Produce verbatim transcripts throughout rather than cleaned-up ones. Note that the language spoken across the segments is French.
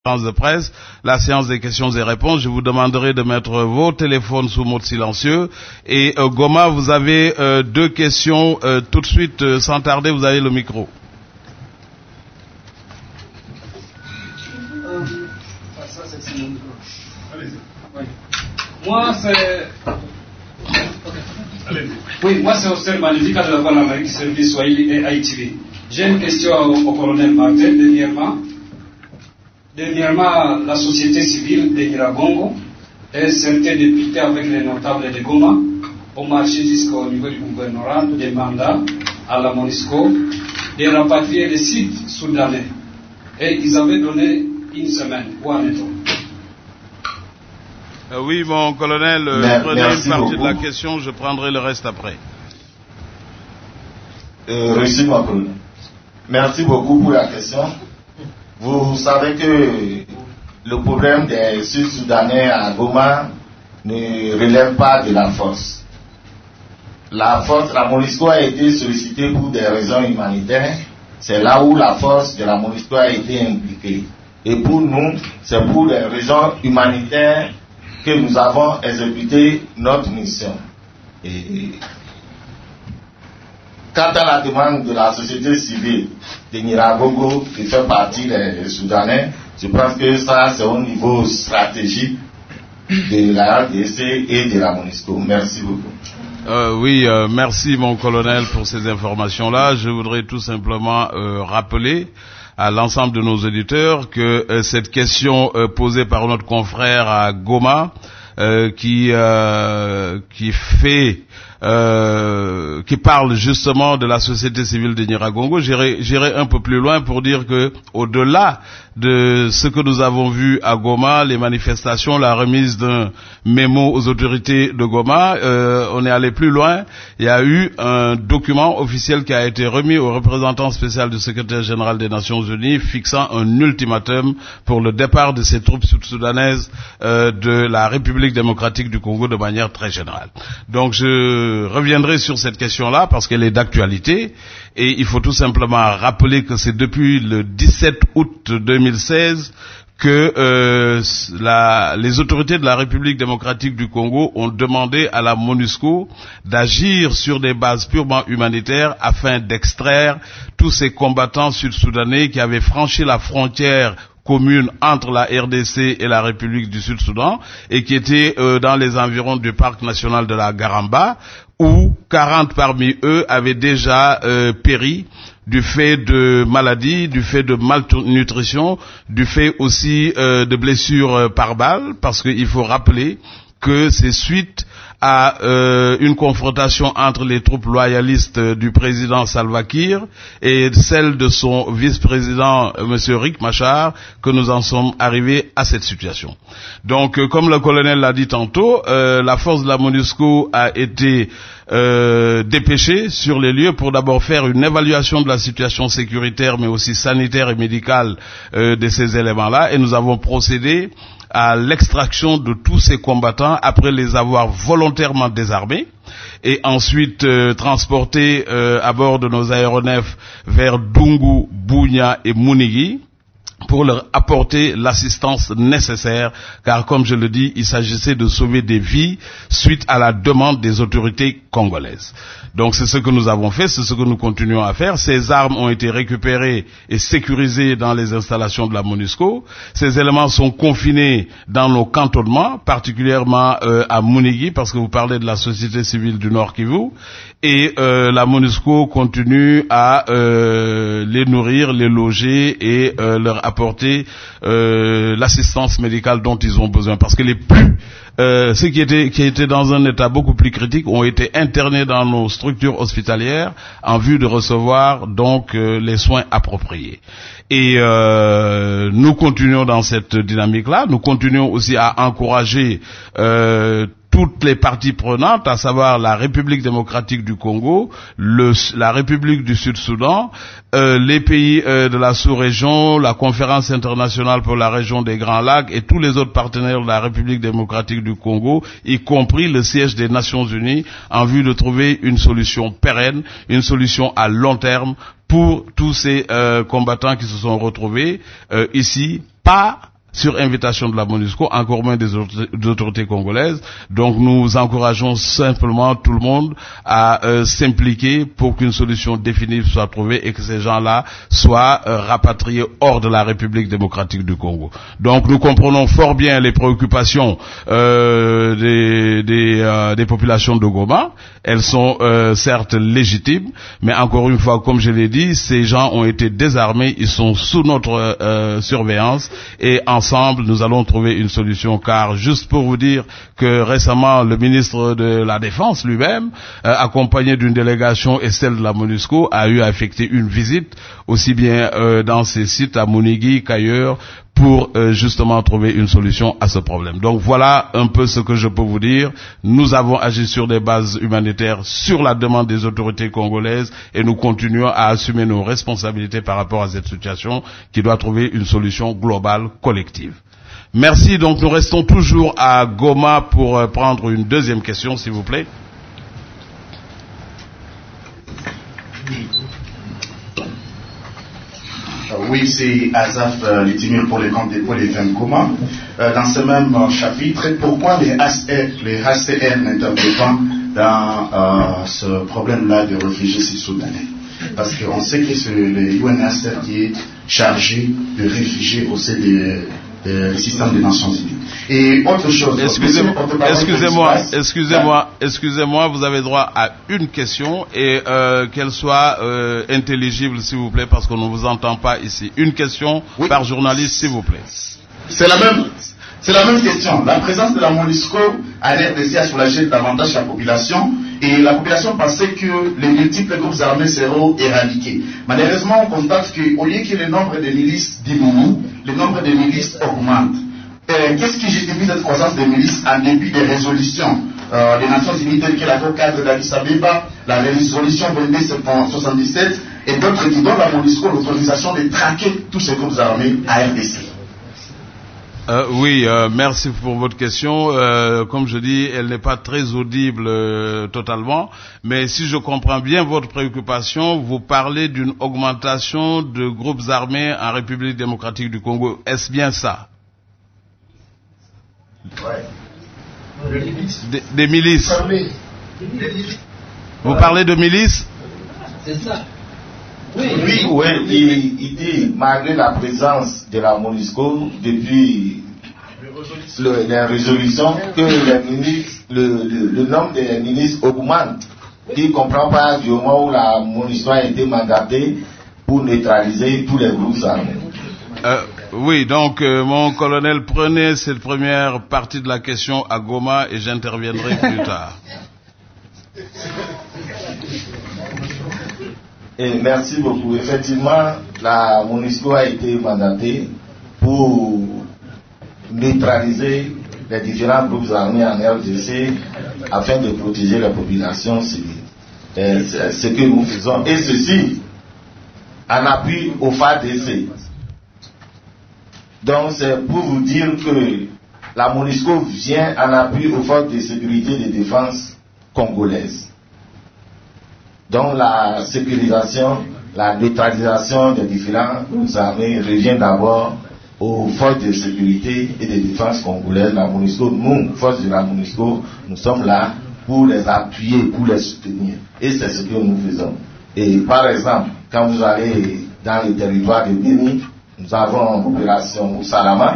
de presse, la séance des questions et réponses. Je vous demanderai de mettre vos téléphones sous mode silencieux. Et euh, Goma, vous avez euh, deux questions euh, tout de suite, euh, sans tarder, vous avez le micro. Euh, moi, c'est... Oui, moi, c'est Oster Malidi, cadre de la voix d'Amérique, service Swahili et Haïti. J'ai une question au, au colonel Martin, dernièrement. Dernièrement, la société civile de Nyiragongo et certains députés avec les notables de Goma ont marché jusqu'au niveau du gouvernorat des mandats à la MONUSCO de rapatrier les sites soudanais. Et ils avaient donné une semaine. Où en est-on? euh, Oui, mon colonel, euh, Mais, prenez une partie beaucoup. de la question, je prendrai le reste après. Euh, Reçu, mon colonel. Merci beaucoup pour la question. Vous savez que le problème des Sud-Soudanais à Goma ne relève pas de la force. La force, la MONUSCO a été sollicitée pour des raisons humanitaires. C'est là où la force de la MONUSCO a été impliquée. Et pour nous, c'est pour des raisons humanitaires que nous avons exécuté notre mission. Et quant à la demande de la société civile de Nyiragongo qui fait partie des Soudanais, je pense que ça c'est au niveau stratégique de la R D C et de la MONUSCO. Merci beaucoup. Euh, oui, euh, merci mon colonel pour ces informations-là. Je voudrais tout simplement euh, rappeler à l'ensemble de nos auditeurs que euh, cette question euh, posée par notre confrère à Goma, euh, qui euh, qui fait Euh, qui parle justement de la société civile de Nyiragongo, j'irai, j'irai un peu plus loin pour dire que, au-delà de ce que nous avons vu à Goma, les manifestations, la remise d'un mémo aux autorités de Goma, euh, on est allé plus loin. Il y a eu un document officiel qui a été remis au représentant spécial du secrétaire général des Nations Unies, fixant un ultimatum pour le départ de ces troupes sud-soudanaises euh, de la République démocratique du Congo de manière très générale. Donc je Je reviendrai sur cette question-là parce qu'elle est d'actualité et il faut tout simplement rappeler que c'est depuis le dix-sept août deux mille seize que euh, la, les autorités de la République démocratique du Congo ont demandé à la MONUSCO d'agir sur des bases purement humanitaires afin d'extraire tous ces combattants sud-soudanais qui avaient franchi la frontière commune entre la R D C et la République du Sud-Soudan et qui étaient euh, dans les environs du parc national de la Garamba où quarante parmi eux avaient déjà euh, péri du fait de maladies, du fait de malnutrition, du fait aussi euh, de blessures euh, par balle, parce qu'il faut rappeler que c'est suite à euh, une confrontation entre les troupes loyalistes euh, du président Salva Kiir et celle de son vice-président euh, M. Riek Machar que nous en sommes arrivés à cette situation. Donc, euh, comme le colonel l'a dit tantôt, euh, la force de la MONUSCO a été euh, dépêchée sur les lieux pour d'abord faire une évaluation de la situation sécuritaire mais aussi sanitaire et médicale euh, de ces éléments-là et nous avons procédé à l'extraction de tous ces combattants après les avoir volontairement désarmés et ensuite euh, transportés euh, à bord de nos aéronefs vers Dungu, Bunia et Munigi pour leur apporter l'assistance nécessaire, car comme je le dis, il s'agissait de sauver des vies suite à la demande des autorités congolaises. Donc c'est ce que nous avons fait, c'est ce que nous continuons à faire. Ces armes ont été récupérées et sécurisées dans les installations de la MONUSCO. Ces éléments sont confinés dans nos cantonnements, particulièrement euh, à Munigi, parce que vous parlez de la société civile du Nord Kivu, et euh, la MONUSCO continue à euh, les nourrir, les loger et euh, leur apporter euh, l'assistance médicale dont ils ont besoin, parce que les plus Euh, ceux qui étaient, qui étaient dans un état beaucoup plus critique ont été internés dans nos structures hospitalières en vue de recevoir donc euh, les soins appropriés. Et euh, nous continuons dans cette dynamique-là. Nous continuons aussi à encourager euh, toutes les parties prenantes, à savoir la République démocratique du Congo, le, la République du Sud-Soudan, euh, les pays euh, de la sous-région, la Conférence internationale pour la région des Grands Lacs et tous les autres partenaires de la République démocratique du Congo, y compris le siège des Nations Unies, en vue de trouver une solution pérenne, une solution à long terme pour tous ces euh, combattants qui se sont retrouvés euh, ici, pas sur invitation de la MONUSCO, encore moins des autorités congolaises. Donc nous encourageons simplement tout le monde à euh, s'impliquer pour qu'une solution définitive soit trouvée et que ces gens-là soient euh, rapatriés hors de la République démocratique du Congo. Donc nous comprenons fort bien les préoccupations euh, des, des, euh, des populations de Goma. Elles sont euh, certes légitimes, mais encore une fois, comme je l'ai dit, ces gens ont été désarmés, ils sont sous notre euh, surveillance et en ensemble, nous allons trouver une solution, car juste pour vous dire que récemment, le ministre de la Défense lui-même, euh, accompagné d'une délégation et celle de la MONUSCO, a eu à effectuer une visite, aussi bien euh, dans ces sites à Monigui qu'ailleurs, pour euh, justement trouver une solution à ce problème. Donc voilà un peu ce que je peux vous dire. Nous avons agi sur des bases humanitaires sur la demande des autorités congolaises et nous continuons à assumer nos responsabilités par rapport à cette situation qui doit trouver une solution globale, collective. Merci. Donc nous restons toujours à Goma pour euh, prendre une deuxième question, s'il vous plaît. Oui, c'est Azaf euh, Litimir pour les comptes dépôts des F M Goma. Euh, dans ce même euh, chapitre, pourquoi les H C R n'interviennent pas dans euh, ce problème-là des réfugiés sud-soudanais? Parce qu'on sait que c'est le U N H C R qui est chargé de réfugiés au sein des du système des Nations Unies. Et autre chose. Excusez-moi, excusez-moi, excusez-moi, excusez-moi, vous avez droit à une question et euh, qu'elle soit euh, intelligible, s'il vous plaît, parce qu'on ne vous entend pas ici. Une question oui. par journaliste, s'il vous plaît. C'est la même. C'est la même question. La présence de la MONUSCO a l'air d'essayer à soulager davantage la population et la population pensait que les multiples groupes armés seront éradiqués. Malheureusement, on constate qu'au lieu que le nombre de milices diminue, le nombre de milices augmente. Euh, Qu'est-ce qui justifie cette croissance des milices en dépit des résolutions euh, des Nations Unies telles que l'accord cadre d'Addis Abeba, la résolution vingt-deux soixante-dix-sept et d'autres qui donnent à la MONUSCO l'autorisation de traquer tous ces groupes armés à R D C? Euh, oui, euh, merci pour votre question. Euh, comme je dis, elle n'est pas très audible euh, totalement, mais si je comprends bien votre préoccupation, vous parlez d'une augmentation de groupes armés en République démocratique du Congo. Est-ce bien ça? Ouais. Des, des milices. Vous parlez de milices? C'est ça. Oui, oui, oui, il, il dit, malgré la présence de la MONUSCO depuis le, la résolution, que les ministres, le, le, le nombre des ministres augmente. Il ne comprend pas du moment où la MONUSCO a été mandatée pour neutraliser tous les groupes armés. Euh, oui, donc euh, mon colonel, prenez cette première partie de la question à Goma et j'interviendrai plus tard. Et merci beaucoup. Effectivement, la MONUSCO a été mandatée pour neutraliser les différents groupes armés en R D C afin de protéger la population civile. C'est ce que nous faisons. Et ceci en appui au F A D C. Donc c'est pour vous dire que la MONUSCO vient en appui aux forces de sécurité et de défense congolaises. Donc la sécurisation, la neutralisation des différents groupes armés revient d'abord aux forces de sécurité et de défense congolaises. La MONUSCO, nous, forces de la MONUSCO, nous sommes là pour les appuyer, pour les soutenir. Et c'est ce que nous faisons. Et par exemple, quand vous allez dans le territoire de Béni, nous avons l'opération Oussalama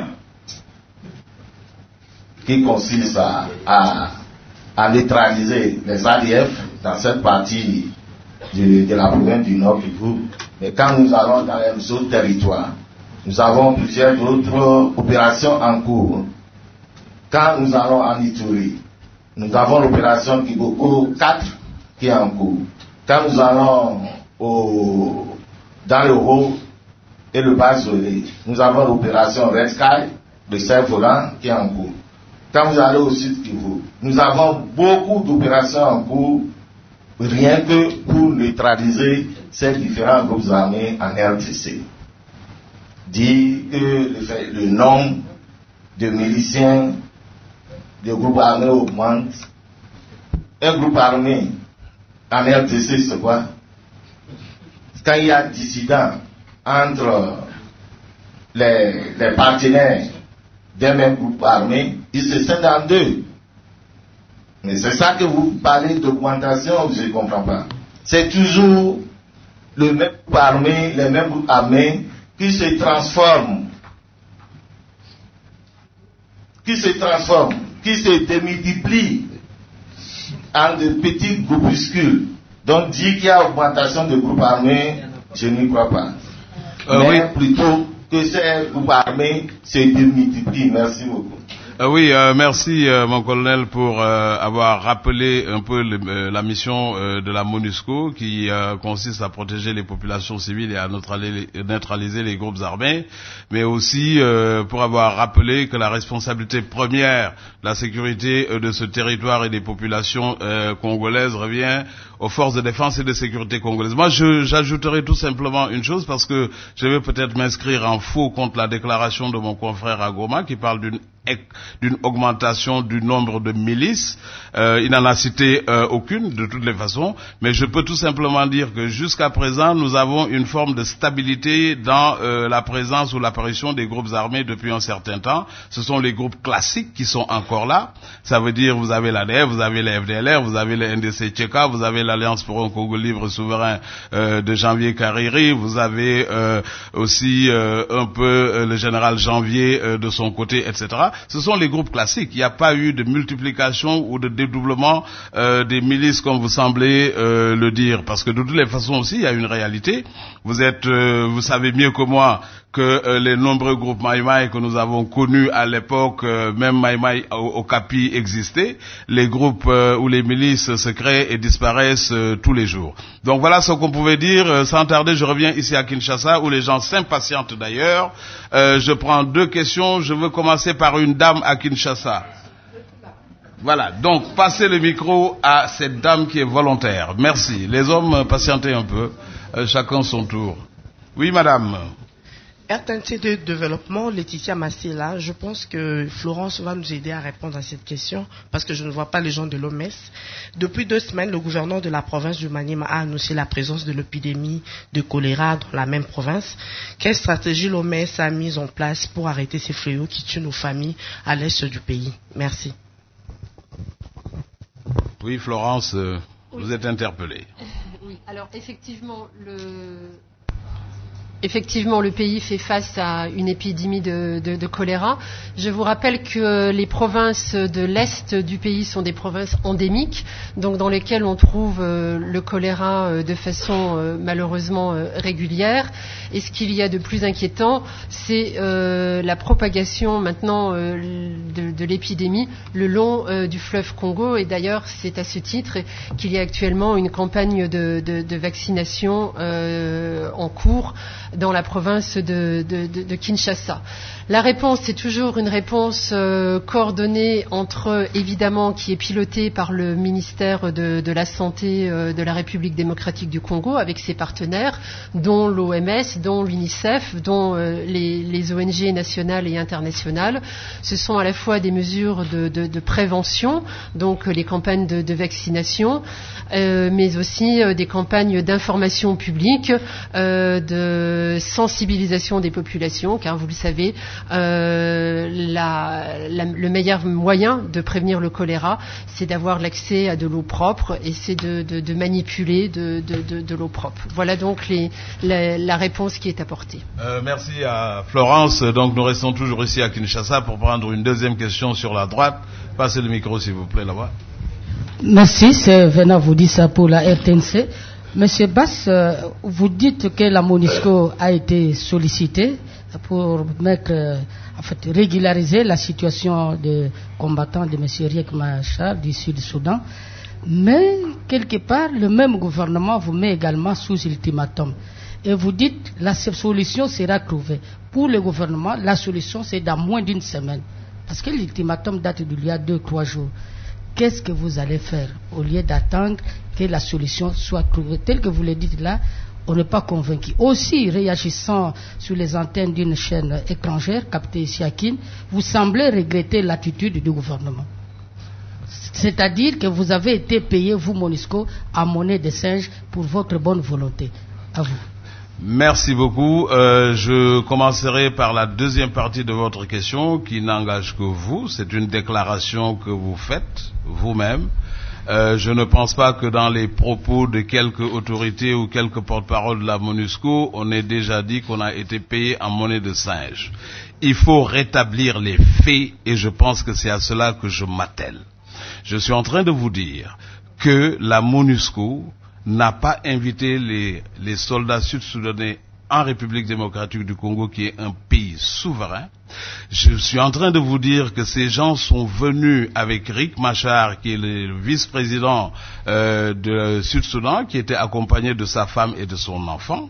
qui consiste à, à, à neutraliser les A D F dans cette partie de, de la province du Nord Kivu. Mais quand nous allons dans les autres territoires, nous avons plusieurs autres opérations en cours. Quand nous allons en Ituri, nous avons l'opération Kiboko quatre qui est en cours. Quand nous allons au, dans le Haut et le Bas-Zolé, nous avons l'opération Red Sky de Cerf-Volant qui est en cours. Quand vous allez au Sud Kivu, nous avons beaucoup d'opérations en cours, rien que pour neutraliser ces différents groupes armés en R D C. Dire que le, le nombre de miliciens de groupes armés augmente. Un groupe armé en R D C, c'est quoi? Quand il y a dissidents entre les, les partenaires d'un même groupe armé, ils se scindent en deux. Mais c'est ça que vous parlez d'augmentation, je ne comprends pas. C'est toujours le même groupe armé, les mêmes groupes armés qui se transforment, qui se transforment, qui se démultiplient en de petits groupuscules. Donc dire qu'il y a augmentation de groupes armés, je n'y crois pas. Euh, Mais oui. plutôt que ces groupes armés se démultiplient. Merci beaucoup. Euh, oui, euh, merci euh, mon colonel pour euh, avoir rappelé un peu le, euh, la mission euh, de la MONUSCO qui euh, consiste à protéger les populations civiles et à neutraliser, neutraliser les groupes armés, mais aussi euh, pour avoir rappelé que la responsabilité première de la sécurité euh, de ce territoire et des populations euh, congolaises revient aux forces de défense et de sécurité congolaises. Moi, je, j'ajouterai tout simplement une chose parce que je vais peut-être m'inscrire en faux contre la déclaration de mon confrère à Goma qui parle d'une d'une augmentation du nombre de milices. Euh, il n'en a cité euh, aucune, de toutes les façons, mais je peux tout simplement dire que jusqu'à présent, nous avons une forme de stabilité dans euh, la présence ou l'apparition des groupes armés depuis un certain temps. Ce sont les groupes classiques qui sont encore là. Ça veut dire, vous avez l'A D F, vous avez les F D L R, vous avez le N D C Tcheka, vous avez l'Alliance pour un Congo libre souverain euh, de Janvier Kariri, vous avez euh, aussi euh, un peu euh, le général Janvier euh, de son côté, et cetera. Ce sont les groupes classiques. Il n'y a pas eu de multiplication ou de dédoublement euh, des milices comme vous semblez euh, le dire. Parce que de toutes les façons aussi, il y a une réalité. Vous êtes, euh, vous savez mieux que moi que euh, les nombreux groupes Maïmaï que nous avons connus à l'époque, euh, même Maïmaï au, au Capi existait, les groupes euh, où les milices se créent et disparaissent euh, tous les jours. Donc voilà ce qu'on pouvait dire. Euh, sans tarder, je reviens ici à Kinshasa, où les gens s'impatientent d'ailleurs. Euh, je prends deux questions. Je veux commencer par une dame à Kinshasa. Voilà, donc passez le micro à cette dame qui est volontaire. Merci. Les hommes, patientez un peu. Euh, chacun son tour. Oui, madame. R T N C de développement, Laetitia Massila, je pense que Florence va nous aider à répondre à cette question parce que je ne vois pas les gens de l'O M S. Depuis deux semaines, le gouverneur de la province du Maniema a annoncé la présence de l'épidémie de choléra dans la même province. Quelle stratégie l'O M S a mise en place pour arrêter ces fléaux qui tuent nos familles à l'est du pays? Merci. Oui, Florence, euh, oui. Vous êtes interpellée. Oui, alors effectivement, le... Effectivement, le pays fait face à une épidémie de, de, de choléra. Je vous rappelle que les provinces de l'Est du pays sont des provinces endémiques, donc dans lesquelles on trouve euh, le choléra euh, de façon euh, malheureusement euh, régulière. Et ce qu'il y a de plus inquiétant, c'est euh, la propagation maintenant euh, de, de l'épidémie le long euh, du fleuve Congo. Et d'ailleurs, c'est à ce titre qu'il y a actuellement une campagne de, de, de vaccination euh, en cours dans la province de, de, de, de Kinshasa. La réponse, c'est toujours une réponse euh, coordonnée entre, évidemment, qui est pilotée par le ministère de, de la Santé euh, de la République démocratique du Congo avec ses partenaires, dont l'O M S, dont l'UNICEF, dont euh, les, les O N G nationales et internationales. Ce sont à la fois des mesures de, de, de prévention, donc euh, les campagnes de, de vaccination, euh, mais aussi euh, des campagnes d'information publique, euh, de sensibilisation des populations, car vous le savez, euh, la, la, le meilleur moyen de prévenir le choléra, c'est d'avoir l'accès à de l'eau propre et c'est de, de, de manipuler de, de, de, de l'eau propre. Voilà donc les, la, la réponse qui est apportée. Euh, merci à Florence. Donc nous restons toujours ici à Kinshasa pour prendre une deuxième question sur la droite. Passez le micro s'il vous plaît là-bas. Merci, c'est Venant vous dit ça pour la R T N C. Monsieur Bass, vous dites que la MONUSCO a été sollicitée pour mettre, en fait, régulariser la situation des combattants de M. Riek Machar du Sud-Soudan. Mais, quelque part, le même gouvernement vous met également sous ultimatum. Et vous dites que la solution sera trouvée. Pour le gouvernement, la solution, c'est dans moins d'une semaine. Parce que l'ultimatum date d'il y a deux, trois jours. Qu'est-ce que vous allez faire au lieu d'attendre que la solution soit trouvée? Tel que vous le dites là, on n'est pas convaincu. Aussi, réagissant sur les antennes d'une chaîne étrangère, captée ici à Kin, vous semblez regretter l'attitude du gouvernement. C'est-à-dire que vous avez été payé, vous, MONUSCO, à monnaie de singe pour votre bonne volonté. À vous. Merci beaucoup. Euh, je commencerai par la deuxième partie de votre question qui n'engage que vous. C'est une déclaration que vous faites vous-même. Euh, je ne pense pas que dans les propos de quelques autorités ou quelques porte-parole de la MONUSCO, on ait déjà dit qu'on a été payé en monnaie de singe. Il faut rétablir les faits et je pense que c'est à cela que je m'attelle. Je suis en train de vous dire que la MONUSCO n'a pas invité les, les soldats sud-soudanais en République démocratique du Congo, qui est un pays souverain. Je suis en train de vous dire que ces gens sont venus avec Riek Machar, qui est le vice-président euh, de Sud-Soudan, qui était accompagné de sa femme et de son enfant,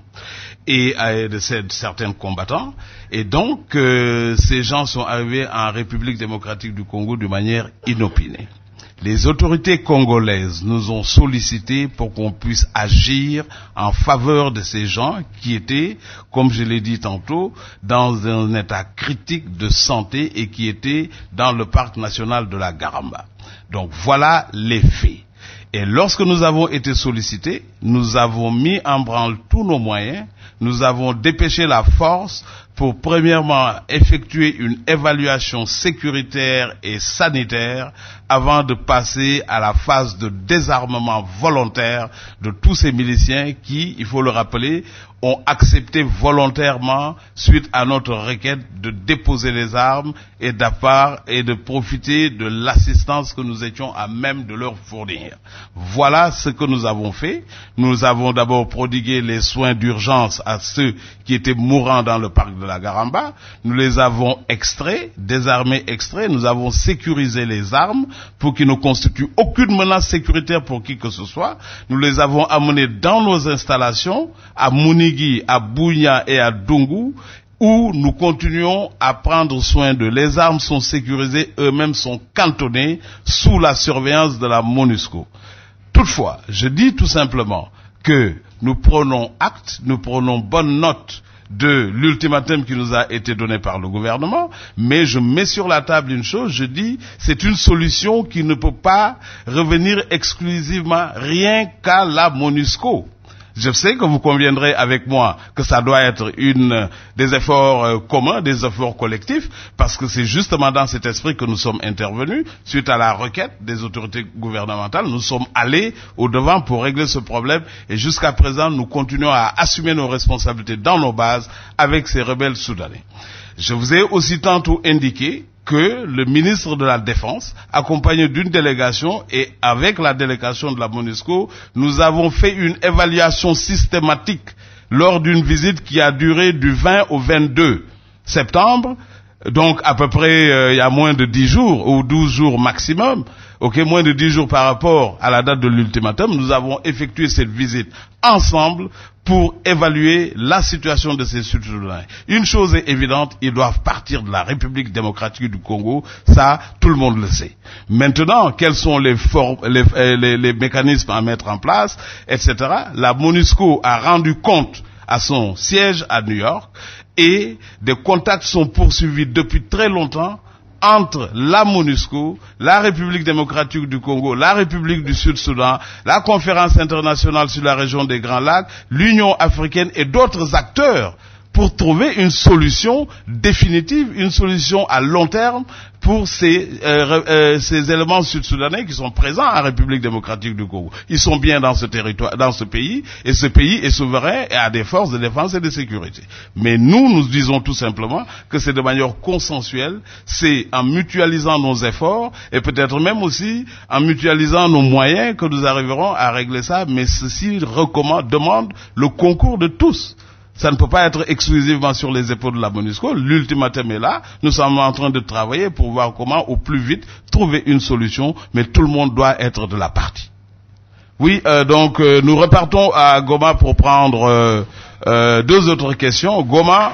et euh, de certains combattants. Et donc, euh, ces gens sont arrivés en République démocratique du Congo de manière inopinée. Les autorités congolaises nous ont sollicité pour qu'on puisse agir en faveur de ces gens qui étaient, comme je l'ai dit tantôt, dans un état critique de santé et qui étaient dans le parc national de la Garamba. Donc voilà les faits. Et lorsque nous avons été sollicités, nous avons mis en branle tous nos moyens, nous avons dépêché la force pour premièrement effectuer une évaluation sécuritaire et sanitaire avant de passer à la phase de désarmement volontaire de tous ces miliciens qui, il faut le rappeler, ont accepté volontairement, suite à notre requête, de déposer les armes et d'appart et de profiter de l'assistance que nous étions à même de leur fournir. Voilà ce que nous avons fait. Nous avons d'abord prodigué les soins d'urgence à ceux qui étaient mourants dans le parc de la Garamba. Nous les avons extraits, désarmés, extraits. Nous avons sécurisé les armes pour qu'ils ne constituent aucune menace sécuritaire pour qui que ce soit. Nous les avons amenés dans nos installations, à Mounigui, à Bounia et à Dungu, où nous continuons à prendre soin d'eux. Les armes sont sécurisées, eux-mêmes sont cantonnés sous la surveillance de la MONUSCO. Toutefois, je dis tout simplement que nous prenons acte, nous prenons bonne note de l'ultimatum qui nous a été donné par le gouvernement, mais je mets sur la table une chose, je dis, c'est une solution qui ne peut pas revenir exclusivement rien qu'à la MONUSCO. Je sais que vous conviendrez avec moi que ça doit être une, des efforts euh, communs, des efforts collectifs, parce que c'est justement dans cet esprit que nous sommes intervenus, suite à la requête des autorités gouvernementales. Nous sommes allés au-devant pour régler ce problème, et jusqu'à présent, nous continuons à assumer nos responsabilités dans nos bases avec ces rebelles soudanais. Je vous ai aussi tantôt indiqué que le ministre de la Défense, accompagné d'une délégation et avec la délégation de la MONUSCO, nous avons fait une évaluation systématique lors d'une visite qui a duré du vingt au vingt-deux septembre, donc à peu près euh, il y a moins de dix jours ou douze jours maximum, ok, moins de dix jours par rapport à la date de l'ultimatum. Nous avons effectué cette visite ensemble pour évaluer la situation de ces Sud-Soudanais. Une chose est évidente, ils doivent partir de la République démocratique du Congo, ça, tout le monde le sait. Maintenant, quels sont les, for- les, les, les mécanismes à mettre en place, et cetera. La MONUSCO a rendu compte à son siège à New York, et des contacts sont poursuivis depuis très longtemps entre la MONUSCO, la République démocratique du Congo, la République du Sud-Soudan, la Conférence internationale sur la région des Grands Lacs, l'Union africaine et d'autres acteurs pour trouver une solution définitive, une solution à long terme pour ces, euh, euh, ces éléments sud-soudanais qui sont présents en République démocratique du Congo. Ils sont bien dans ce territoire, dans ce pays, et ce pays est souverain et a des forces de défense et de sécurité. Mais nous, nous disons tout simplement que c'est de manière consensuelle, c'est en mutualisant nos efforts, et peut-être même aussi en mutualisant nos moyens que nous arriverons à régler ça, mais ceci recommande, demande le concours de tous. Ça ne peut pas être exclusivement sur les épaules de la MONUSCO. L'ultimatum est là. Nous sommes en train de travailler pour voir comment, au plus vite, trouver une solution. Mais tout le monde doit être de la partie. Oui, euh, donc euh, nous repartons à Goma pour prendre euh, euh, deux autres questions. Goma.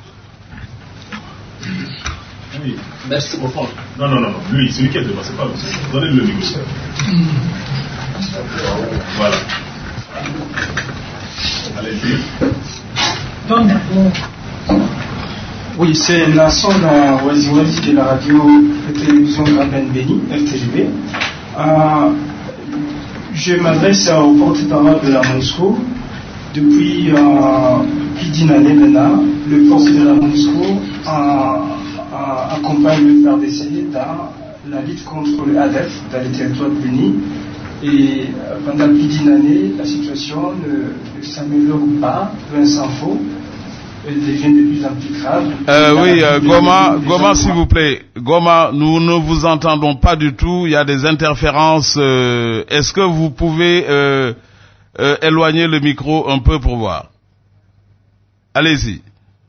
Oui, merci beaucoup. Non, non, non, non. Lui, celui qui a dépassé pas. Donnez-le le micro. Voilà. Allez-y. Oui, c'est Nasson Waziwazi de la radio et télévision Graben Béni, F T G B. Euh, je m'adresse au porte-parole de la MONUSCO. Depuis euh, plus d'une année maintenant, le force de la MONUSCO accompagne le F A R D C dans la lutte contre le A D E F dans les territoires de Béni. Et euh, pendant plus d'une année, la situation ne, ne s'améliore pas, loin s'en faut. Elle devient de plus en plus grave. Euh, oui, euh, Goma, Goma, s'il vous plaît. Goma, nous ne vous entendons pas du tout. Il y a des interférences. Euh, est-ce que vous pouvez euh, euh, éloigner le micro un peu pour voir? Allez-y.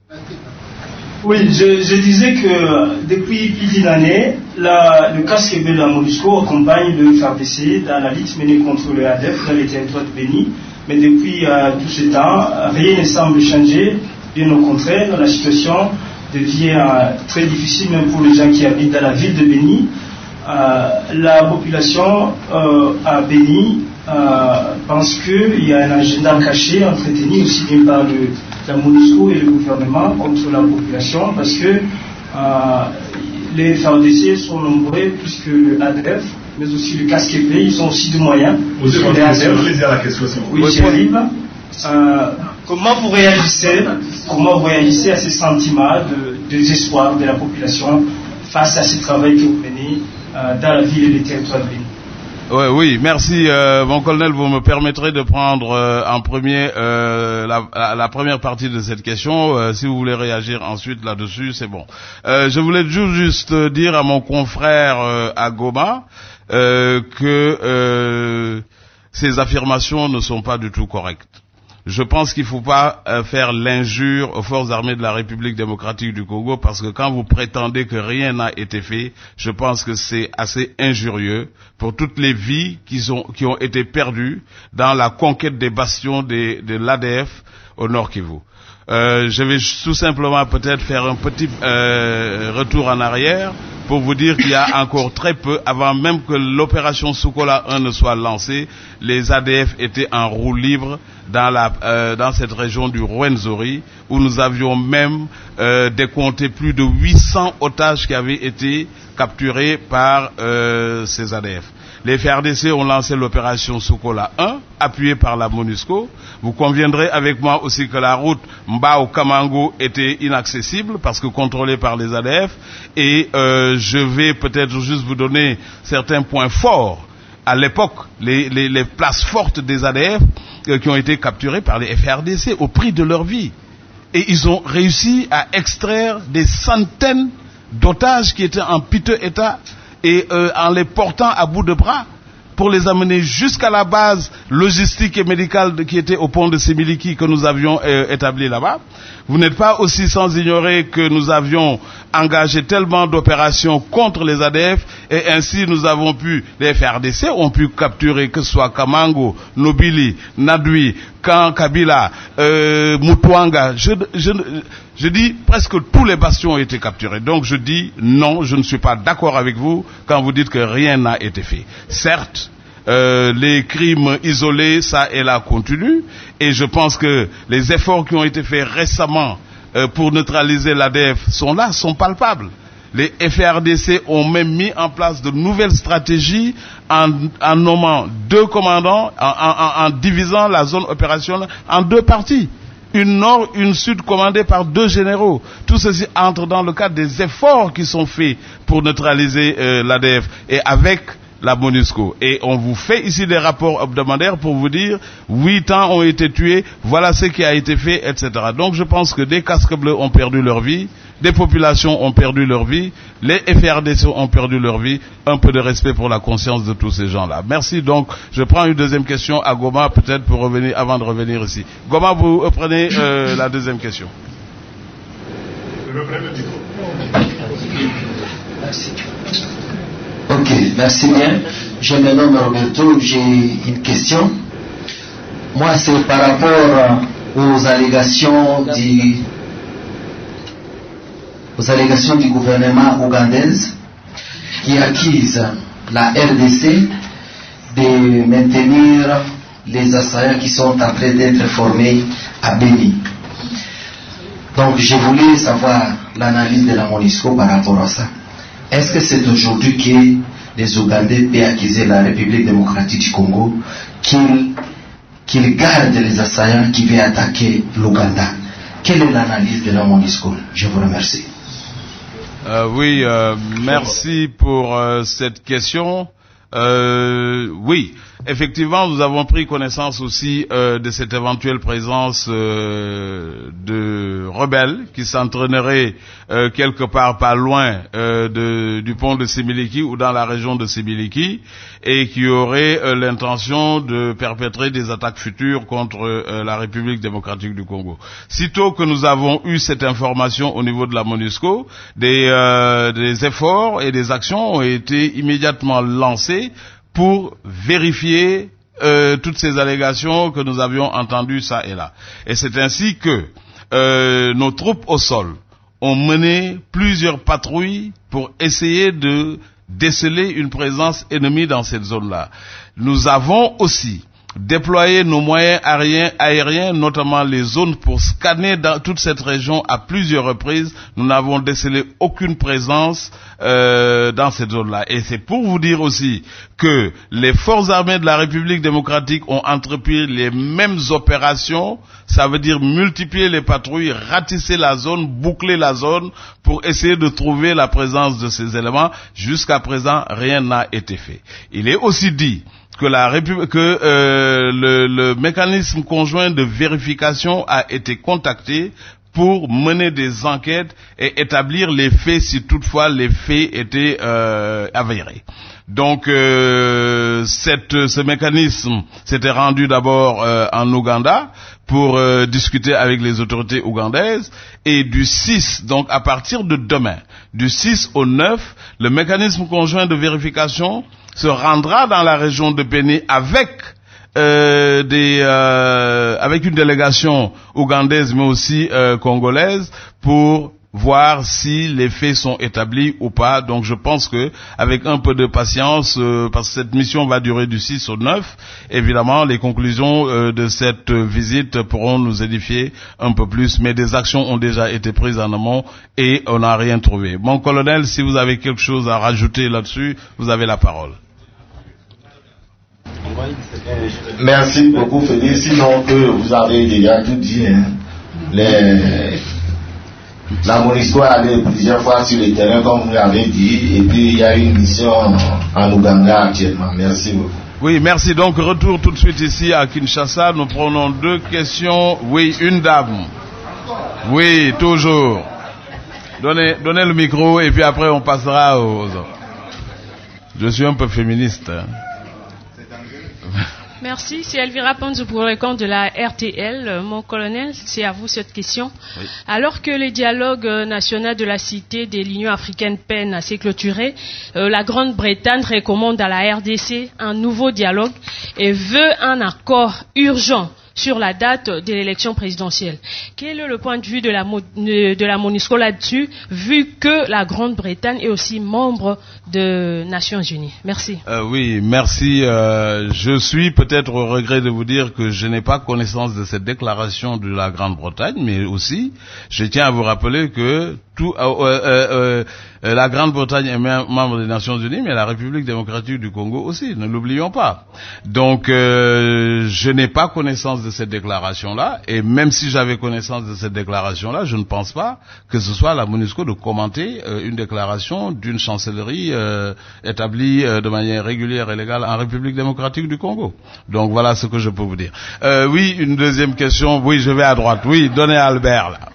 Oui, je, je disais que depuis plus d'une année, la, le casque bleu de la MONUSCO accompagne le F A R D C dans la lutte menée contre le A D E F dans les territoires de Béni. Mais depuis euh, tout ce temps, rien ne semble changer. Bien au contraire, la situation devient euh, très difficile même pour les gens qui habitent dans la ville de Béni. Euh, la population euh, à Béni euh, pense qu'il y a un agenda caché entretenu aussi bien par le, la MONUSCO et le gouvernement contre la population parce que euh, les F A R D C sont nombreux plus que le A D E F, mais aussi le casque bleu, ils ont aussi des moyens. Vous avez la question. Oui, j'y arrive. Euh, comment vous réagissez, comment vous réagissez à ces sentiments de, de désespoir de la population face à ce travail que vous menez euh, dans la ville et les territoires de Béni? Oui, oui, merci, euh, mon colonel. Vous me permettrez de prendre euh, en premier euh, la, la, la première partie de cette question. Euh, si vous voulez réagir ensuite là-dessus, c'est bon. Euh, je voulais juste dire à mon confrère euh, à Goma euh, que euh, ces affirmations ne sont pas du tout correctes. Je pense qu'il ne faut pas euh, faire l'injure aux forces armées de la République démocratique du Congo parce que quand vous prétendez que rien n'a été fait, je pense que c'est assez injurieux pour toutes les vies qui, sont, qui ont été perdues dans la conquête des bastions des, de l'A D F au Nord Kivu. Euh, je vais tout simplement peut-être faire un petit euh, retour en arrière pour vous dire qu'il y a encore très peu, avant même que l'opération Sokola un ne soit lancée, les A D F étaient en roue libre dans, la, euh, dans cette région du Rwenzori, où nous avions même euh, décompté plus de huit cents otages qui avaient été capturés par euh, ces A D F. Les F A R D C ont lancé l'opération Sokola un, appuyée par la MONUSCO. Vous conviendrez avec moi aussi que la route Mbao-Kamango était inaccessible parce que contrôlée par les A D F. Et euh, je vais peut-être juste vous donner certains points forts. À l'époque, les, les, les places fortes des A D F euh, qui ont été capturées par les F A R D C au prix de leur vie. Et ils ont réussi à extraire des centaines d'otages qui étaient en piteux état et euh, en les portant à bout de bras pour les amener jusqu'à la base logistique et médicale de, qui était au pont de Semiliki que nous avions euh, établi là-bas. Vous n'êtes pas aussi sans ignorer que nous avions engagé tellement d'opérations contre les A D F et ainsi nous avons pu, les F A R D C ont pu capturer que ce soit Kamango, Nobili, Nadui, Kan, Kabila, euh, Mutwanga. Je, je, je dis presque tous les bastions ont été capturés. Donc je dis non, je ne suis pas d'accord avec vous quand vous dites que rien n'a été fait. Certes, Euh, les crimes isolés, ça et là, continuent. Et je pense que les efforts qui ont été faits récemment euh, pour neutraliser l'A D F sont là, sont palpables. Les F A R D C ont même mis en place de nouvelles stratégies en, en nommant deux commandants, en, en, en divisant la zone opérationnelle en deux parties. Une nord, une sud commandée par deux généraux. Tout ceci entre dans le cadre des efforts qui sont faits pour neutraliser euh, l'A D F. Et avec la MONUSCO. Et on vous fait ici des rapports hebdomadaires pour vous dire huit ans ont été tués, voilà ce qui a été fait, et cetera. Donc je pense que des casques bleus ont perdu leur vie, des populations ont perdu leur vie, les F A R D C ont perdu leur vie. Un peu de respect pour la conscience de tous ces gens-là. Merci. Donc je prends une deuxième question à Goma, peut-être pour revenir, avant de revenir ici. Goma, vous prenez euh, la deuxième question. Merci. Ok, merci bien. Je me nomme Roberto, j'ai une question. Moi, c'est par rapport aux allégations du, aux allégations du gouvernement ougandais qui accuse la R D C de maintenir les assaillants qui sont en train d'être formés à Béni. Donc, je voulais savoir l'analyse de la MONUSCO par rapport à ça. Est-ce que c'est aujourd'hui que les Ougandais peuvent accuser la République démocratique du Congo qu'ils qu'ils gardent les assaillants qui viennent attaquer l'Ouganda? Quelle est l'analyse de la MONUSCO? Je vous remercie. Euh, oui, euh, merci pour euh, cette question. Euh, oui, effectivement, nous avons pris connaissance aussi euh, de cette éventuelle présence euh, de rebelles qui s'entraîneraient euh, quelque part pas loin euh, de, du pont de Similiki ou dans la région de Similiki et qui auraient euh, l'intention de perpétrer des attaques futures contre euh, la République démocratique du Congo. Sitôt que nous avons eu cette information au niveau de la MONUSCO, des, euh, des efforts et des actions ont été immédiatement lancés pour vérifier euh, toutes ces allégations que nous avions entendues ça et là. Et c'est ainsi que euh, nos troupes au sol ont mené plusieurs patrouilles pour essayer de déceler une présence ennemie dans cette zone-là. Nous avons aussi déployer nos moyens aériens, aériens, notamment les zones pour scanner dans toute cette région à plusieurs reprises. Nous n'avons décelé aucune présence euh, dans cette zone-là. Et c'est pour vous dire aussi que les forces armées de la République démocratique ont entrepris les mêmes opérations. Ça veut dire multiplier les patrouilles, ratisser la zone, boucler la zone pour essayer de trouver la présence de ces éléments. Jusqu'à présent, rien n'a été fait. Il est aussi dit que, la République, que euh, le, le mécanisme conjoint de vérification a été contacté pour mener des enquêtes et établir les faits si toutefois les faits étaient euh, avérés. Donc euh, cette, ce mécanisme s'était rendu d'abord euh, en Ouganda pour euh, discuter avec les autorités ougandaises et du six, donc à partir de demain, du six au neuf, le mécanisme conjoint de vérification se rendra dans la région de Béni avec euh, des euh, avec une délégation ougandaise mais aussi euh, congolaise pour voir si les faits sont établis ou pas. Donc je pense que avec un peu de patience, euh, parce que cette mission va durer du six au neuf, évidemment les conclusions euh, de cette visite pourront nous édifier un peu plus, mais des actions ont déjà été prises en amont et on n'a rien trouvé. Mon colonel, si vous avez quelque chose à rajouter là-dessus, vous avez la parole. Merci beaucoup Félix, sinon que vous avez déjà tout dit. Hein. Les... La MONUSCO est allée plusieurs fois sur le terrain comme vous l'avez dit, et puis il y a une mission en Ouganda actuellement. Merci beaucoup. Oui, merci. Donc retour tout de suite ici à Kinshasa. Nous prenons deux questions. Oui, une dame. Oui, toujours. Donnez, donnez le micro et puis après on passera aux autres. Je suis un peu féministe. Hein. Merci, c'est Elvira Panzo pour le compte de la R T L. Mon colonel, c'est à vous cette question. Oui. Alors que le dialogue national de la cité de l'Union africaine peine à se clôturer, euh, la Grande-Bretagne recommande à la R D C un nouveau dialogue et veut un accord urgent sur la date de l'élection présidentielle. Quel est le point de vue de la, de la MONUSCO là-dessus, vu que la Grande-Bretagne est aussi membre des Nations Unies? Merci. Euh, oui, merci. Euh, je suis peut-être au regret de vous dire que je n'ai pas connaissance de cette déclaration de la Grande-Bretagne, mais aussi, je tiens à vous rappeler que tout, euh, euh, euh, la Grande-Bretagne est membre des Nations Unies, mais la République démocratique du Congo aussi, ne l'oublions pas. Donc, euh, je n'ai pas connaissance de cette déclaration-là, et même si j'avais connaissance de cette déclaration-là, je ne pense pas que ce soit à la MONUSCO de commenter euh, une déclaration d'une chancellerie euh, établie euh, de manière régulière et légale en République démocratique du Congo. Donc, voilà ce que je peux vous dire. Euh, oui, une deuxième question. Oui, je vais à droite. Oui, donnez à Albert, là.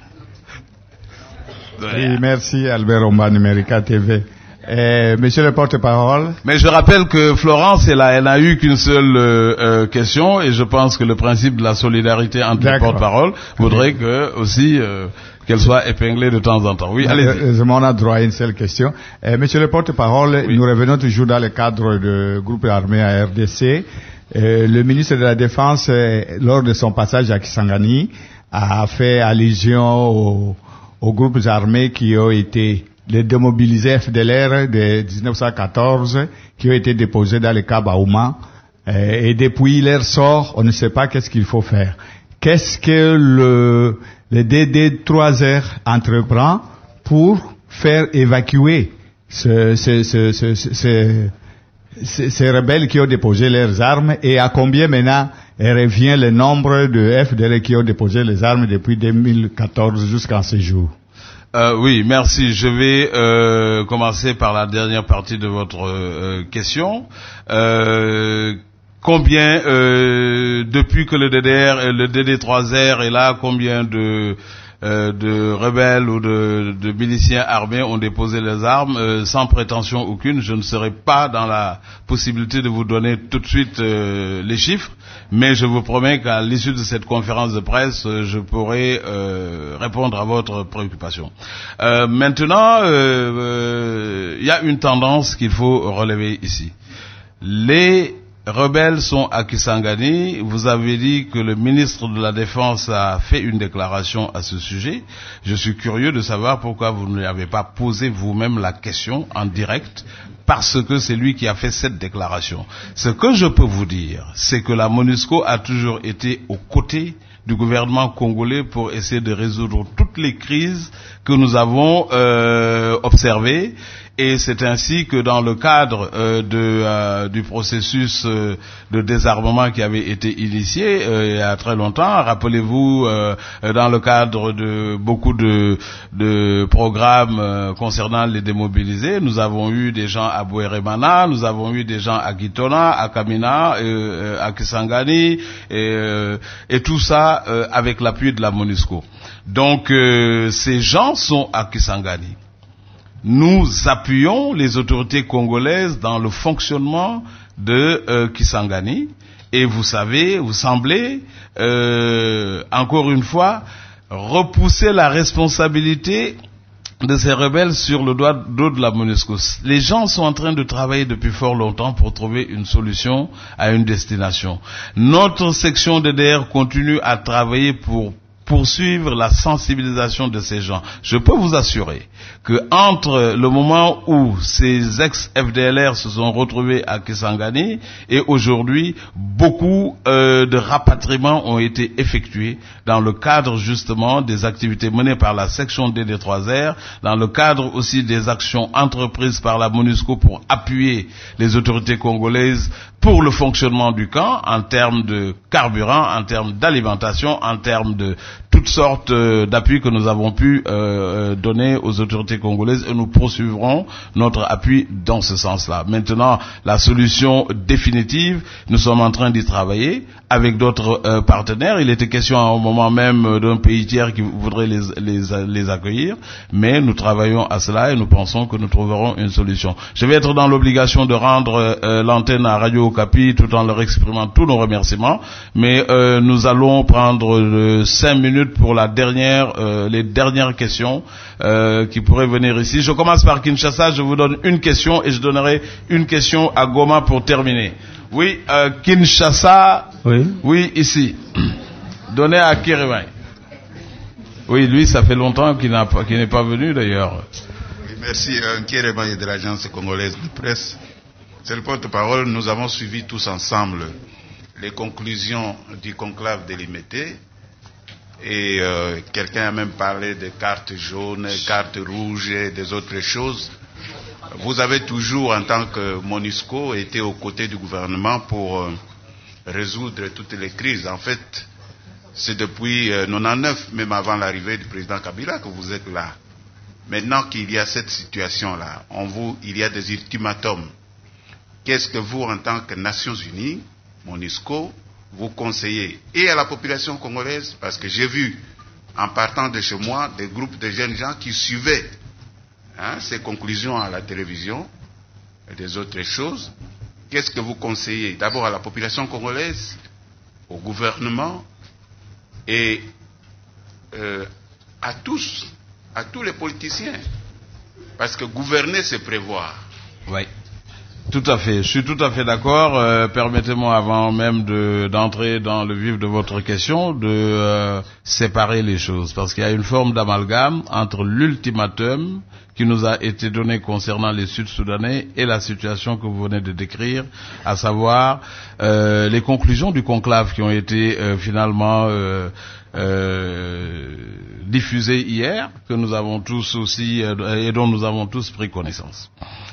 Oui, merci Albert Omba, Numérica T V. Euh, monsieur le porte-parole. Mais je rappelle que Florence, elle, a, elle n'a eu qu'une seule euh, euh, question et je pense que le principe de la solidarité entre les porte-paroles voudrait que aussi euh, qu'elle soit épinglée de temps en temps. Oui, allez-y. On a droit à une seule question. Euh, monsieur le porte-parole, oui. Nous revenons toujours dans le cadre du groupe armé à R D C. Euh, le ministre de la Défense, euh, lors de son passage à Kisangani, a fait allusion au aux groupes armés qui ont été les démobilisés F D L R de dix-neuf cent quatorze, qui ont été déposés dans le cas Baouma, et, et depuis leur sort, on ne sait pas qu'est-ce qu'il faut faire. Qu'est-ce que le, le D D trois R entreprend pour faire évacuer ce, ce, ce, ce, ce, ce, ces rebelles qui ont déposé leurs armes, et à combien maintenant et revient le nombre de F D L qui ont déposé les armes depuis deux mille quatorze jusqu'à ce jour. Euh, oui, merci. Je vais euh, commencer par la dernière partie de votre euh, question. Euh, combien, euh, depuis que le D D R, le D D trois R est là, combien de euh, de rebelles ou de, de miliciens armés ont déposé les armes, euh, sans prétention aucune. Je ne serai pas dans la possibilité de vous donner tout de suite euh, les chiffres, mais je vous promets qu'à l'issue de cette conférence de presse, euh, je pourrai euh, répondre à votre préoccupation. Euh, maintenant, il euh, euh, y a une tendance qu'il faut relever ici. Les rebelles sont à Kisangani. Vous avez dit que le ministre de la Défense a fait une déclaration à ce sujet. Je suis curieux de savoir pourquoi vous ne lui avez pas posé vous-même la question en direct, parce que c'est lui qui a fait cette déclaration. Ce que je peux vous dire, c'est que la MONUSCO a toujours été aux côtés du gouvernement congolais pour essayer de résoudre toutes les crises que nous avons euh, observées. Et c'est ainsi que dans le cadre euh, de, euh, du processus euh, de désarmement qui avait été initié euh, il y a très longtemps, rappelez-vous, euh, dans le cadre de beaucoup de, de programmes euh, concernant les démobilisés, nous avons eu des gens à Bouéremana, nous avons eu des gens à Gitona, à Kamina, euh, à Kisangani, et, euh, et tout ça euh, avec l'appui de la MONUSCO. Donc euh, ces gens sont à Kisangani. Nous appuyons les autorités congolaises dans le fonctionnement de euh, Kisangani, et vous savez, vous semblez, euh, encore une fois, repousser la responsabilité de ces rebelles sur le dos de la MONUSCO. Les gens sont en train de travailler depuis fort longtemps pour trouver une solution à une destination. Notre section D D R continue à travailler pour poursuivre la sensibilisation de ces gens. Je peux vous assurer que entre le moment où ces ex-F D L R se sont retrouvés à Kisangani et aujourd'hui, beaucoup euh, de rapatriements ont été effectués dans le cadre justement des activités menées par la section D D trois R, dans le cadre aussi des actions entreprises par la MONUSCO pour appuyer les autorités congolaises pour le fonctionnement du camp, en termes de carburant, en termes d'alimentation, en termes de toutes sortes euh, d'appuis que nous avons pu euh, donner aux autorités congolaises, et nous poursuivrons notre appui dans ce sens-là. Maintenant, la solution définitive, nous sommes en train d'y travailler avec d'autres euh, partenaires. Il était question à un moment même d'un pays tiers qui voudrait les, les, les accueillir, mais nous travaillons à cela et nous pensons que nous trouverons une solution. Je vais être dans l'obligation de rendre euh, l'antenne à Radio Okapi tout en leur exprimant tous nos remerciements, mais euh, nous allons prendre euh, cinq minutes pour la dernière, euh, les dernières questions euh, qui pourraient venir ici. Je commence par Kinshasa, je vous donne une question et je donnerai une question à Goma pour terminer. Oui, euh, Kinshasa, oui, oui ici. Donnez à Kérémay. Oui, lui, ça fait longtemps qu'il n'a pas, qu'il n'est pas venu d'ailleurs. Oui, merci, euh, Kérémay de l'agence congolaise de presse. C'est le porte-parole, nous avons suivi tous ensemble les conclusions du conclave de l'Imété. Et euh, quelqu'un a même parlé de cartes jaunes, cartes rouges et des autres choses. Vous avez toujours, en tant que MONUSCO, été aux côtés du gouvernement pour euh, résoudre toutes les crises. En fait, c'est depuis euh, quatre-vingt-dix-neuf, même avant l'arrivée du président Kabila, que vous êtes là. Maintenant qu'il y a cette situation-là, on vous, il y a des ultimatums. Qu'est-ce que vous, en tant que Nations Unies, MONUSCO, vous conseillez et à la population congolaise, parce que j'ai vu, en partant de chez moi, des groupes de jeunes gens qui suivaient hein, ces conclusions à la télévision et des autres choses. Qu'est-ce que vous conseillez d'abord à la population congolaise, au gouvernement et euh, à tous, à tous les politiciens, parce que gouverner, c'est prévoir. Oui. Tout à fait, je suis tout à fait d'accord. Euh, permettez-moi, avant même de, d'entrer dans le vif de votre question, de euh, séparer les choses, parce qu'il y a une forme d'amalgame entre l'ultimatum qui nous a été donné concernant les Sud-Soudanais et la situation que vous venez de décrire, à savoir euh, les conclusions du conclave qui ont été euh, finalement euh, euh, diffusées hier, que nous avons tous aussi euh, et dont nous avons tous pris connaissance.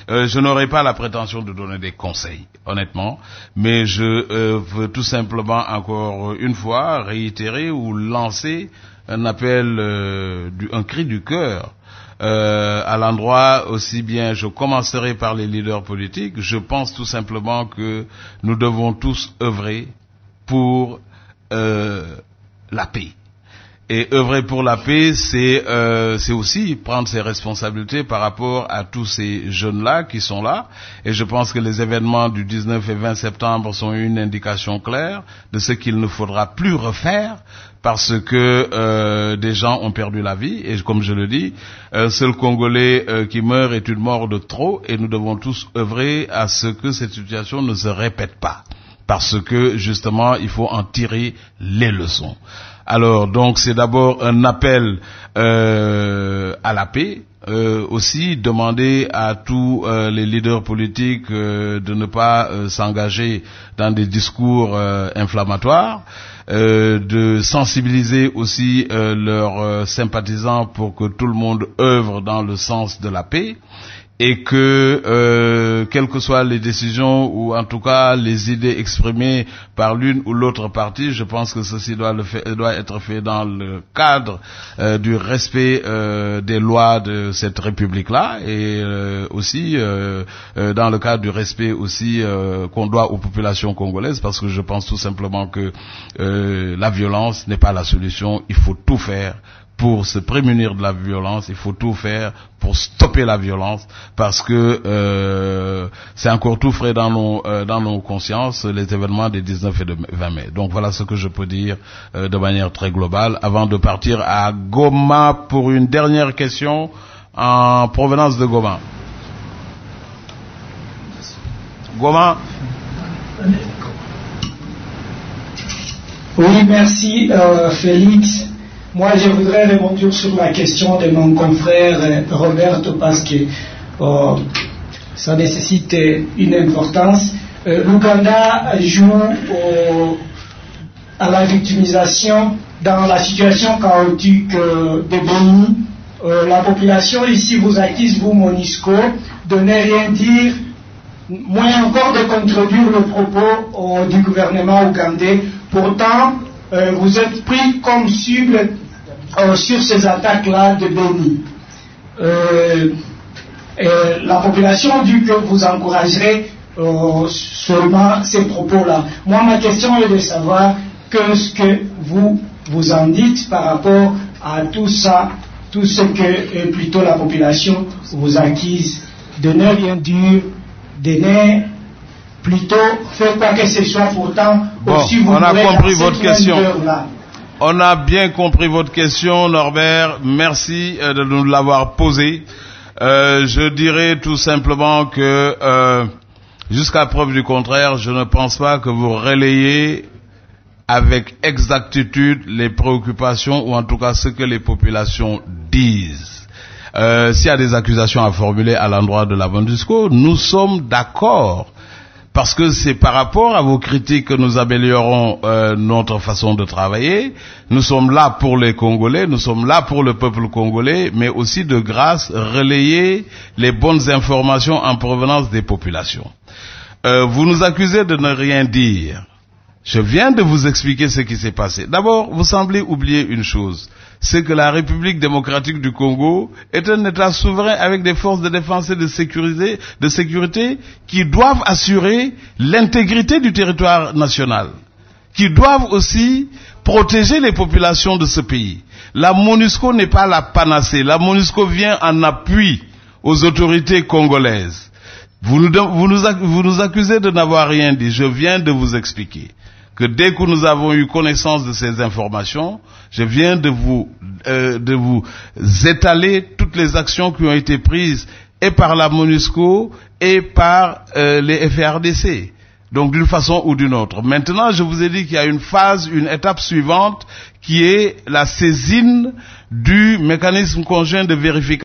Euh, je n'aurai pas la prétention de donner des conseils, honnêtement, mais je euh, veux tout simplement encore une fois réitérer ou lancer un appel, euh, du, un cri du cœur euh, à l'endroit aussi bien, je commencerai par les leaders politiques. Je pense tout simplement que nous devons tous œuvrer pour euh, la paix. Et œuvrer pour la paix, c'est euh, c'est aussi prendre ses responsabilités par rapport à tous ces jeunes-là qui sont là. Et je pense que les événements du dix-neuf et vingt septembre sont une indication claire de ce qu'il ne faudra plus refaire, parce que euh, des gens ont perdu la vie. Et comme je le dis, un seul Congolais euh, qui meurt est une mort de trop. Et nous devons tous œuvrer à ce que cette situation ne se répète pas, parce que justement, il faut en tirer les leçons. Alors, donc, c'est d'abord un appel euh, à la paix, euh, aussi demander à tous euh, les leaders politiques euh, de ne pas euh, s'engager dans des discours euh, inflammatoires, euh, de sensibiliser aussi euh, leurs euh, sympathisants pour que tout le monde œuvre dans le sens de la paix. Et que, euh, quelles que soient les décisions ou en tout cas les idées exprimées par l'une ou l'autre partie, je pense que ceci doit, le fait, doit être fait dans le cadre euh, du respect euh, des lois de cette République-là, et euh, aussi euh, euh, dans le cadre du respect aussi euh, qu'on doit aux populations congolaises, parce que je pense tout simplement que euh, la violence n'est pas la solution. Il faut tout faire pour se prémunir de la violence, il faut tout faire pour stopper la violence, parce que euh, c'est encore tout frais dans nos euh, dans nos consciences, les événements des dix-neuf et de vingt mai. Donc voilà ce que je peux dire euh, de manière très globale, avant de partir à Goma pour une dernière question en provenance de Goma. Goma. Oui, merci euh, Félix. Moi, je voudrais rebondir sur la question de mon confrère euh, Roberto, parce que euh, ça nécessite une importance. Euh, L'Ouganda joue au, à la victimisation dans la situation chaotique euh, de Beni. Euh, la population ici vous accuse, vous, MONUSCO, de ne rien dire, moins encore de contredire le propos euh, du gouvernement ougandais. Pourtant, euh, vous êtes pris comme cible euh, sur ces attaques-là de Beni. Euh, la population dit que vous encouragerez euh, seulement ces propos-là. Moi, ma question est de savoir qu'est-ce que vous vous en dites par rapport à tout ça, tout ce que euh, plutôt la population vous accuse de ne rien dire, de ne plutôt faire quoi que ce soit. Pourtant, bon, aussi vous on a compris votre question. Là. On a bien compris votre question, Norbert. Merci euh, de nous l'avoir posée. Euh, je dirais tout simplement que, euh, jusqu'à preuve du contraire, je ne pense pas que vous relayez avec exactitude les préoccupations, ou en tout cas ce que les populations disent. Euh, s'il y a des accusations à formuler à l'endroit de la MONUSCO, nous sommes d'accord, parce que c'est par rapport à vos critiques que nous améliorons euh, notre façon de travailler. Nous sommes là pour les Congolais, nous sommes là pour le peuple congolais, mais aussi de grâce relayer les bonnes informations en provenance des populations. Euh, vous nous accusez de ne rien dire. Je viens de vous expliquer ce qui s'est passé. D'abord, vous semblez oublier une chose, c'est que la République démocratique du Congo est un État souverain avec des forces de défense et de sécurité, de sécurité qui doivent assurer l'intégrité du territoire national, qui doivent aussi protéger les populations de ce pays. La MONUSCO n'est pas la panacée. La MONUSCO vient en appui aux autorités congolaises. Vous nous, vous nous, vous nous accusez de n'avoir rien dit. Je viens de vous expliquer que dès que nous avons eu connaissance de ces informations, je viens de vous, euh, de vous étaler toutes les actions qui ont été prises et par la MONUSCO et par euh, les F R D C. Donc d'une façon ou d'une autre. Maintenant, je vous ai dit qu'il y a une phase, une étape suivante qui est la saisine du mécanisme conjoint de vérification